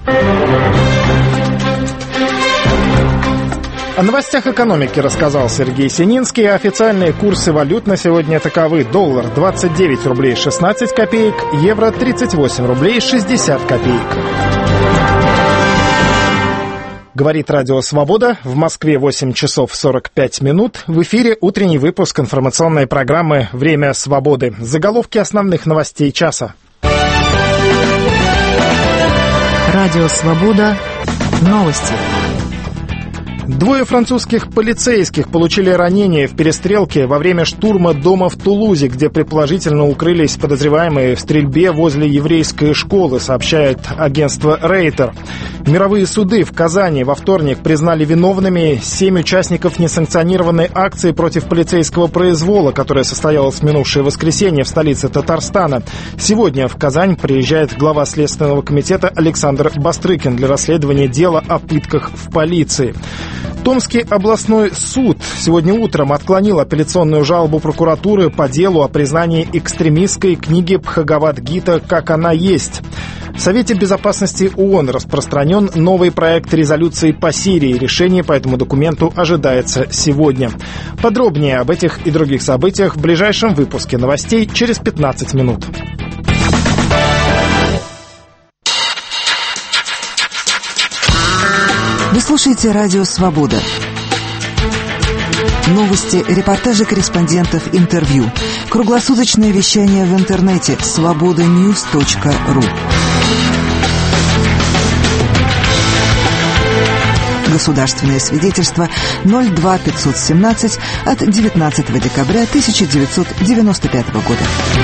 О новостях экономики рассказал Сергей Сининский. Официальные курсы валют на сегодня таковы: доллар двадцать девять рублей шестнадцать копеек, евро тридцать восемь рублей шестьдесят копеек. Говорит Радио Свобода. В Москве восемь часов сорок пять минут. В эфире утренний выпуск информационной программы «Время свободы». Заголовки основных новостей часа. Радио Свобода. Новости. Двое французских полицейских получили ранения в перестрелке во время штурма дома в Тулузе, где предположительно укрылись подозреваемые в стрельбе возле еврейской школы, сообщает агентство Рейтер. Мировые суды в Казани во вторник признали виновными семь участников несанкционированной акции против полицейского произвола, которая состоялась в минувшее воскресенье в столице Татарстана. Сегодня в Казань приезжает глава Следственного комитета Александр Бастрыкин для расследования дела о пытках в полиции. Томский областной суд сегодня утром отклонил апелляционную жалобу прокуратуры по делу о признании экстремистской книги Бхагавад-гита «Как она есть». В Совете безопасности ООН распространен новый проект резолюции по Сирии. Решение по этому документу ожидается сегодня. Подробнее об этих и других событиях в ближайшем выпуске новостей через пятнадцать минут. Вы слушаете радио «Свобода». Новости, репортажи корреспондентов, интервью. Круглосуточное вещание в интернете свобода ньюс точка ру. Государственное свидетельство ноль два пятьсот семнадцать от девятнадцатого декабря тысяча девятьсот девяносто пятого года.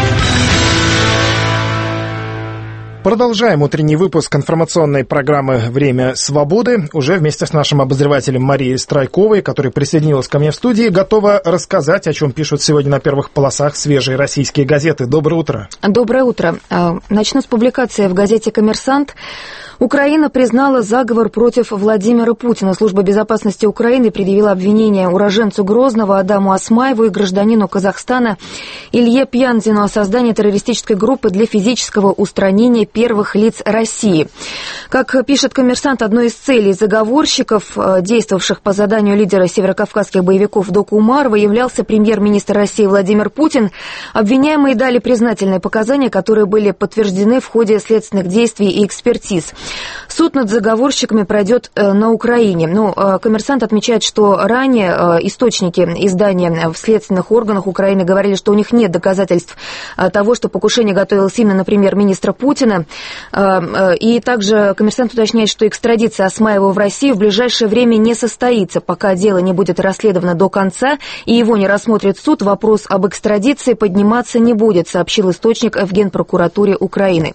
Продолжаем утренний выпуск информационной программы «Время свободы». Уже вместе с нашим обозревателем Марией Страйковой, которая присоединилась ко мне в студии, готова рассказать, о чем пишут сегодня на первых полосах свежие российские газеты. Доброе утро. Доброе утро. Начну с публикации в газете «Коммерсант». Украина признала заговор против Владимира Путина. Служба безопасности Украины предъявила обвинение уроженцу Грозного Адаму Осмаеву и гражданину Казахстана Илье Пьянзину о создании террористической группы для физического устранения первых лиц России. Как пишет «Коммерсант», одной из целей заговорщиков, действовавших по заданию лидера северокавказских боевиков Дока Умарова, являлся премьер-министр России Владимир Путин. Обвиняемые дали признательные показания, которые были подтверждены в ходе следственных действий и экспертиз. Суд над заговорщиками пройдет на Украине. Ну, «Коммерсант» отмечает, что ранее источники издания в следственных органах Украины говорили, что у них нет доказательств того, что покушение готовилось именно на премьер-министра Путина. И также «Коммерсант» уточняет, что экстрадиция Осмаева в Россию в ближайшее время не состоится, пока дело не будет расследовано до конца и его не рассмотрит суд. Вопрос об экстрадиции подниматься не будет, сообщил источник в Генпрокуратуре Украины.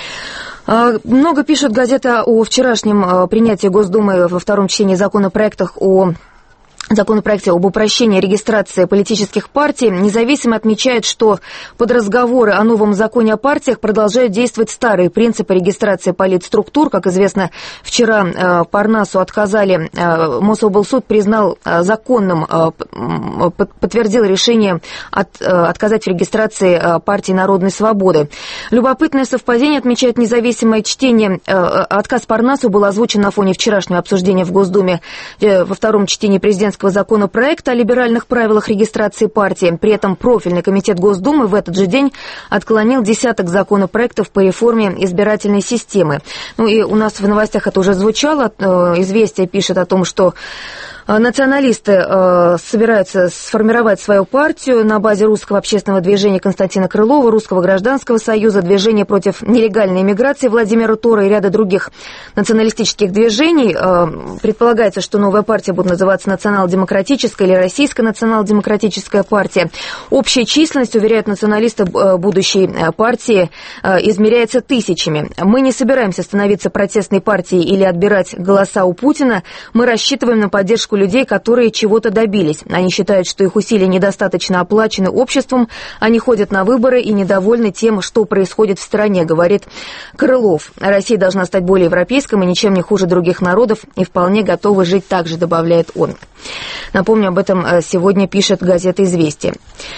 Много пишет газета о вчерашнем принятии Госдумы во втором чтении законопроектах о законопроекте об упрощении регистрации политических партий. Независимо отмечает, что под разговоры о новом законе о партиях продолжают действовать старые принципы регистрации политструктур. Как известно, вчера Парнасу отказали, Мособлсуд признал законным, подтвердил решение от, отказать в регистрации партии Народной Свободы. Любопытное совпадение, отмечает независимое чтение. Отказ Парнасу был озвучен на фоне вчерашнего обсуждения в Госдуме во втором чтении президентского законопроекта о либеральных правилах регистрации партии. При этом профильный комитет Госдумы в этот же день отклонил десяток законопроектов по реформе избирательной системы. Ну и у нас в новостях это уже звучало. «Известия» пишет о том, что националисты э, собираются сформировать свою партию на базе русского общественного движения Константина Крылова, Русского гражданского союза, движения против нелегальной иммиграции Владимира Тора и ряда других националистических движений. Э, предполагается, что новая партия будет называться национал-демократическая или российская национал-демократическая партия. Общая численность, уверяют националисты будущей партии, э, измеряется тысячами. Мы не собираемся становиться протестной партией или отбирать голоса у Путина. Мы рассчитываем на поддержку людей, которые чего-то добились. Они считают, что их усилия недостаточно оплачены обществом, они ходят на выборы и недовольны тем, что происходит в стране, говорит Крылов. Россия должна стать более европейской и ничем не хуже других народов, и вполне готова жить так же, добавляет он. Напомню, об этом сегодня пишет газета «Известия».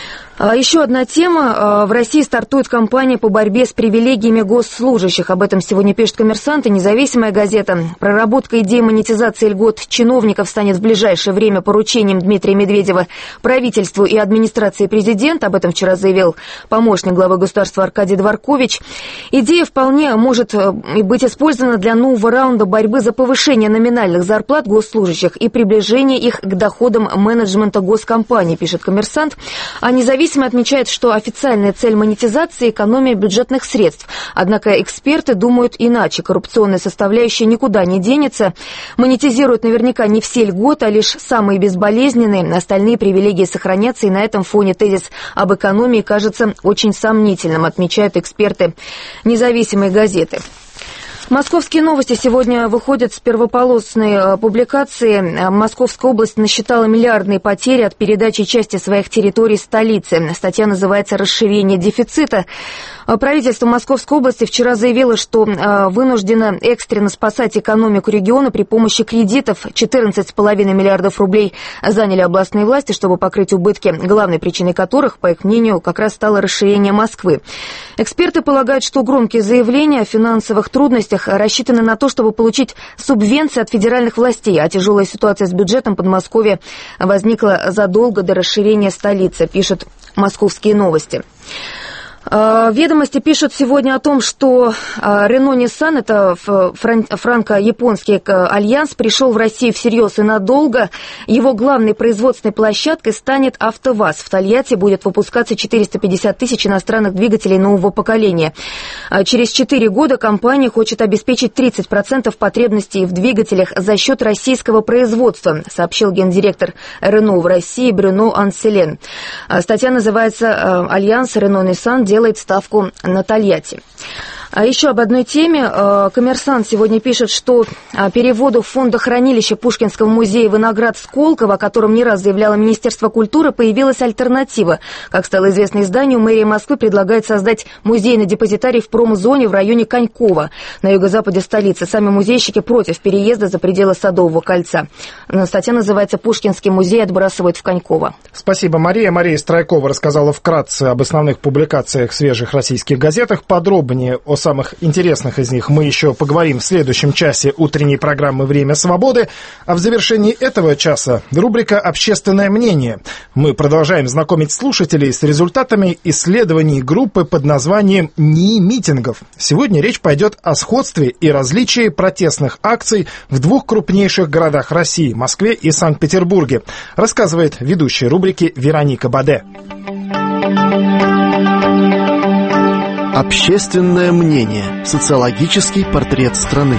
Еще одна тема. В России стартует кампания по борьбе с привилегиями госслужащих. Об этом сегодня пишет «Коммерсант» и «Независимая газета». Проработка идеи монетизации льгот чиновников станет в ближайшее время поручением Дмитрия Медведева правительству и администрации президента. Об этом вчера заявил помощник главы государства Аркадий Дворкович. Идея вполне может быть использована для нового раунда борьбы за повышение номинальных зарплат госслужащих и приближение их к доходам менеджмента госкомпаний, пишет «Коммерсант». А «Независимая» отмечает, что официальная цель монетизации – экономия бюджетных средств. Однако эксперты думают иначе. Коррупционная составляющая никуда не денется. Монетизируют наверняка не все льготы, а лишь самые безболезненные. Остальные привилегии сохранятся, и на этом фоне тезис об экономии кажется очень сомнительным, отмечают эксперты «Независимой газеты». Московские новости сегодня выходят с первополосной публикации. Московская область насчитала миллиардные потери от передачи части своих территорий столице. Статья называется «Расширение дефицита». Правительство Московской области вчера заявило, что вынуждено экстренно спасать экономику региона при помощи кредитов. четырнадцать целых пять десятых миллиардов рублей заняли областные власти, чтобы покрыть убытки, главной причиной которых, по их мнению, как раз стало расширение Москвы. Эксперты полагают, что громкие заявления о финансовых трудностях рассчитаны на то, чтобы получить субвенции от федеральных властей, а тяжелая ситуация с бюджетом Подмосковья возникла задолго до расширения столицы, пишут «Московские новости». Ведомости пишут сегодня о том, что Renault-Nissan, это франко-японский альянс, пришел в Россию всерьез и надолго. Его главной производственной площадкой станет АвтоВАЗ. В Тольятти будет выпускаться четыреста пятьдесят тысяч иностранных двигателей нового поколения. Через четыре года компания хочет обеспечить тридцать процентов потребностей в двигателях за счет российского производства, сообщил гендиректор Renault в России Брюно Анселен. Статья называется «Альянс Renault-Nissan делает ставку на Тольятти». А еще об одной теме. «Коммерсант» сегодня пишет, что переводу фондохранилища Пушкинского музея «Виноград» Сколково, о котором не раз заявляло Министерство культуры, появилась альтернатива. Как стало известно изданию, мэрия Москвы предлагает создать музейный депозитарий в промзоне в районе Конькова, на юго-западе столицы. Сами музейщики против переезда за пределы Садового кольца. Статья называется «Пушкинский музей отбрасывают в Коньково». Спасибо, Мария. Мария Страйкова рассказала вкратце об основных публикациях в свежих российских газетах. Подробнее о самых интересных из них мы еще поговорим в следующем часе утренней программы «Время свободы». А в завершении этого часа рубрика «Общественное мнение». Мы продолжаем знакомить слушателей с результатами исследований группы под названием НИИ митингов. Сегодня речь пойдет о сходстве и различии протестных акций в двух крупнейших городах России – Москве и Санкт-Петербурге, рассказывает ведущая рубрики Вероника Баде. Общественное мнение. Социологический портрет страны.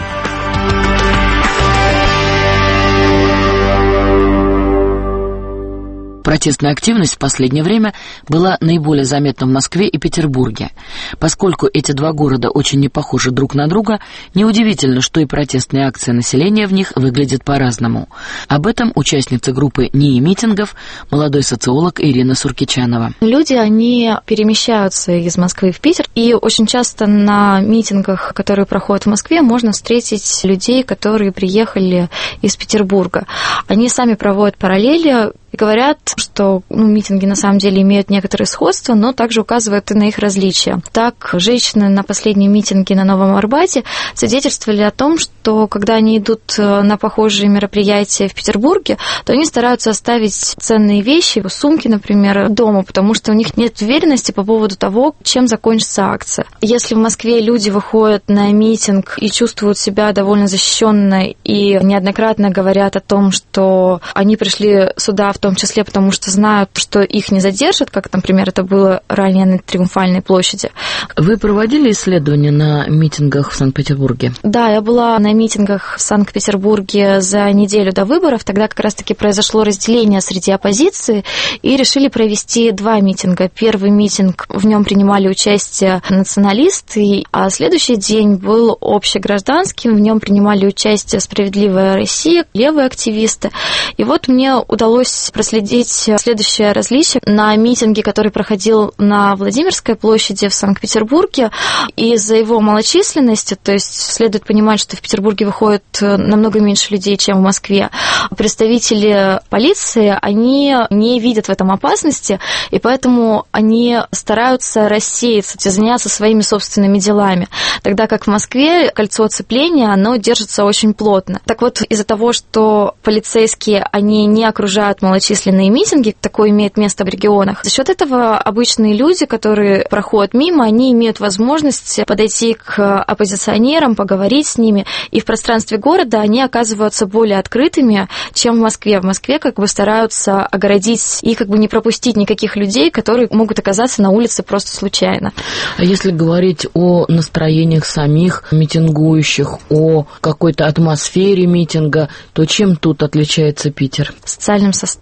Протестная активность в последнее время была наиболее заметна в Москве и Петербурге. Поскольку эти два города очень не похожи друг на друга, неудивительно, что и протестные акции населения в них выглядят по-разному. Об этом участница группы НИИ митингов, молодой социолог Ирина Суркичанова. Люди, они перемещаются из Москвы в Питер, и очень часто на митингах, которые проходят в Москве, можно встретить людей, которые приехали из Петербурга. Они сами проводят параллели и говорят, что ну, митинги на самом деле имеют некоторые сходства, но также указывают и на их различия. Так, женщины на последнем митинге на Новом Арбате свидетельствовали о том, что когда они идут на похожие мероприятия в Петербурге, то они стараются оставить ценные вещи, сумки, например, дома, потому что у них нет уверенности по поводу того, чем закончится акция. Если в Москве люди выходят на митинг и чувствуют себя довольно защищенно и неоднократно говорят о том, что они пришли сюда в в том числе потому, что знают, что их не задержат, как, например, это было ранее на Триумфальной площади. Вы проводили исследования на митингах в Санкт-Петербурге? Да, я была на митингах в Санкт-Петербурге за неделю до выборов. Тогда как раз-таки произошло разделение среди оппозиции, и решили провести два митинга. Первый митинг, в нем принимали участие националисты, а следующий день был общегражданским, в нем принимали участие «Справедливая Россия», левые активисты. И вот мне удалось проследить следующее различие. На митинге, который проходил на Владимирской площади в Санкт-Петербурге, из-за его малочисленности, то есть следует понимать, что в Петербурге выходит намного меньше людей, чем в Москве, представители полиции, они не видят в этом опасности, и поэтому они стараются рассеяться, заняться своими собственными делами. Тогда как в Москве кольцо оцепления, оно держится очень плотно. Так вот, из-за того, что полицейские, они не окружают малочисленные митинги, такое имеет место в регионах. За счет этого обычные люди, которые проходят мимо, они имеют возможность подойти к оппозиционерам, поговорить с ними, и в пространстве города они оказываются более открытыми, чем в Москве. В Москве как бы стараются огородить и как бы не пропустить никаких людей, которые могут оказаться на улице просто случайно. А если говорить о настроениях самих митингующих, о какой-то атмосфере митинга, то чем тут отличается Питер? Социальным составом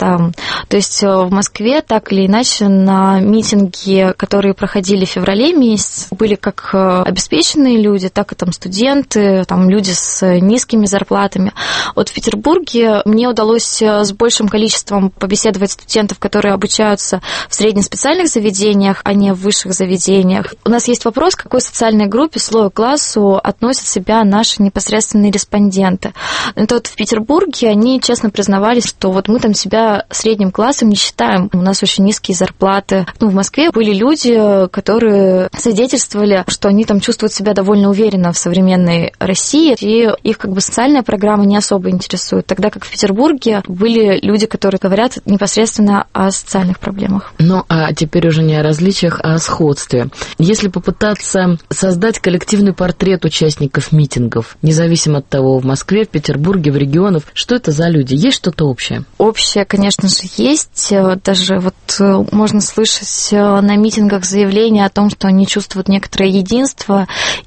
То есть в Москве так или иначе на митинги, которые проходили в феврале месяце, были как обеспеченные люди, так и там студенты, там люди с низкими зарплатами. Вот в Петербурге мне удалось с большим количеством побеседовать студентов, которые обучаются в среднеспециальных заведениях, а не в высших заведениях. У нас есть вопрос, к какой социальной группе, слою, классу относят себя наши непосредственные респонденты. Это вот в Петербурге они честно признавались, что вот мы там себя средним классом не считаем, у нас очень низкие зарплаты. Ну, в Москве были люди, которые свидетельствовали, что они там чувствуют себя довольно уверенно в современной России, и их как бы социальная программа не особо интересует, тогда как в Петербурге были люди, которые говорят непосредственно о социальных проблемах. Ну, а теперь уже не о различиях, а о сходстве. Если попытаться создать коллективный портрет участников митингов, независимо от того, в Москве, в Петербурге, в регионах, что это за люди? Есть что-то общее? Общее, конечно же, есть. Даже вот можно слышать на митингах заявления о том, что они чувствуют некоторое единство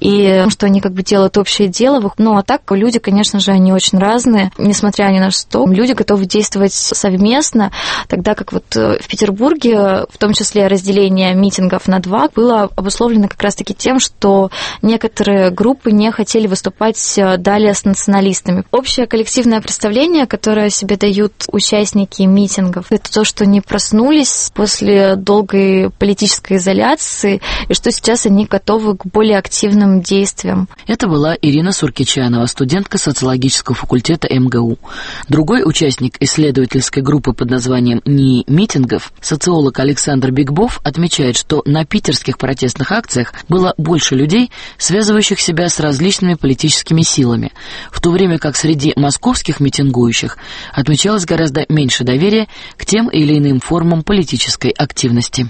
и что они как бы делают общее дело. Ну, а так люди, конечно же, они очень разные, несмотря ни на что. Люди готовы действовать совместно, тогда как вот в Петербурге, в том числе разделение митингов на два, было обусловлено как раз-таки тем, что некоторые группы не хотели выступать далее с националистами. Общее коллективное представление, которое себе дают участники митингов, это то, что они проснулись после долгой политической изоляции, и что сейчас они готовы к более активным действиям. Это была Ирина Суркичанова, студентка социологического факультета эм гэ у. Другой участник исследовательской группы под названием НИИ митингов, социолог Александр Бигбов, отмечает, что на питерских протестных акциях было больше людей, связывающих себя с различными политическими силами, в то время как среди московских митингующих отмечалось гораздо меньше доверия к тем или иным формам политической активности.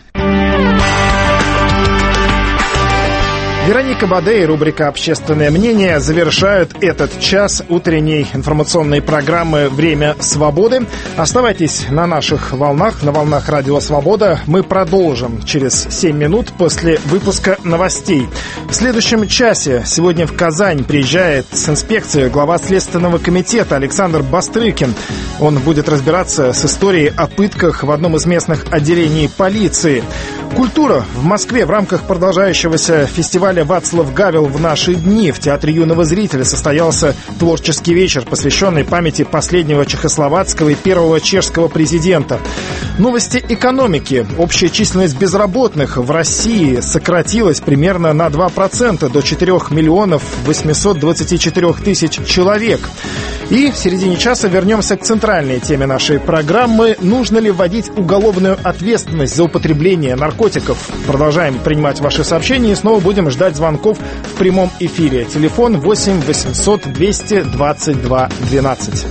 Вероника Бадей и рубрика «Общественное мнение» завершают этот час утренней информационной программы «Время свободы». Оставайтесь на наших волнах, на волнах Радио Свобода. Мы продолжим через семь минут после выпуска новостей. В следующем часе сегодня в Казань приезжает с инспекцией глава Следственного комитета Александр Бастрыкин. Он будет разбираться с историей о пытках в одном из местных отделений полиции. Культура в Москве в рамках продолжающегося фестиваля «Вацлав Гавел в наши дни» в Театре юного зрителя состоялся творческий вечер, посвященный памяти последнего чехословацкого и первого чешского президента. Новости экономики. Общая численность безработных в России сократилась примерно на два процента до четырех миллионов восемьсот двадцать четыре тысяч человек. И в середине часа вернемся к центральной теме нашей программы. Нужно ли вводить уголовную ответственность за употребление наркотиков? Продолжаем принимать ваши сообщения и снова будем ждать звонков в прямом эфире. Телефон восемь восемьсот двести двадцать два двенадцать.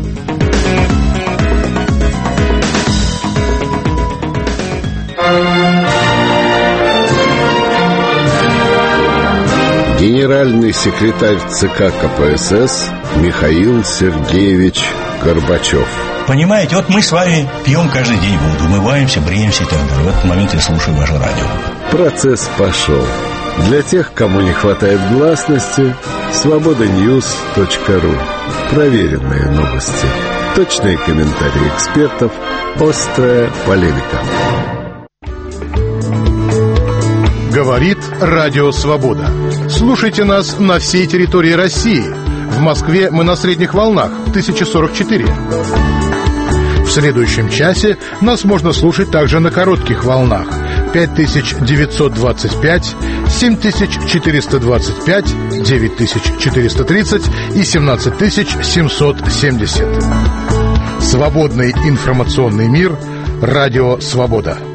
Генеральный секретарь ЦК ка пэ эс эс Михаил Сергеевич Горбачев. Понимаете, вот мы с вами пьем каждый день воду, умываемся, бреемся и так далее. В этот момент я слушаю ваше радио. Процесс пошел. Для тех, кому не хватает гласности, свобода ньюс точка ру. Проверенные новости, точные комментарии экспертов, острая полемика. Говорит Радио Свобода. Слушайте нас на всей территории России. В Москве мы на средних волнах тысяча сорок четыре. В следующем часе нас можно слушать также на коротких волнах пять тысяч девятьсот двадцать пять, семь тысяч четыреста двадцать пять, девять тысяч четыреста тридцать и семнадцать тысяч семьсот семьдесят. Свободный информационный мир. Радио Свобода.